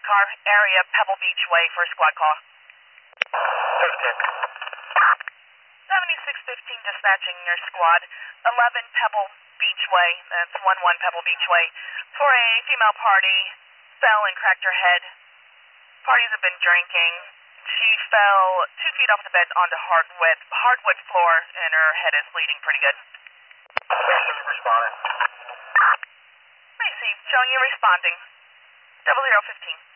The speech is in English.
car, area Pebble Beach Way for a squad call. 7615 dispatching your squad, 11 Pebble Beach Way, that's 11 Pebble Beach Way, for a female party, fell and cracked her head. Parties have been drinking. She fell 2 feet off the bed onto hardwood floor, and her head is bleeding pretty good. Responding. I see, showing you responding. 0015.